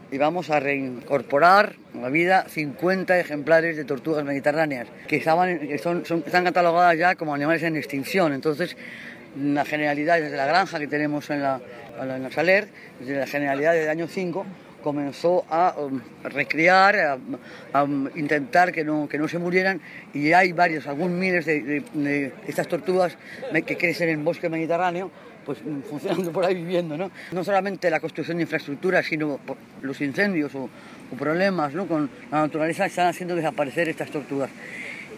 y vamos a reincorporar a la vida 50 ejemplares de tortugas mediterráneas que están catalogadas ya como animales en extinción. Entonces, la Generalidad, desde la granja que tenemos en la Saler, desde la Generalidad del año 5, comenzó a recriar, a intentar que no se murieran, y hay algunos miles de estas tortugas que crecen en bosque mediterráneo, pues funcionando por ahí, viviendo, ¿no? No solamente la construcción de infraestructuras, sino por los incendios o problemas, ¿no?, con la naturaleza, están haciendo desaparecer estas tortugas.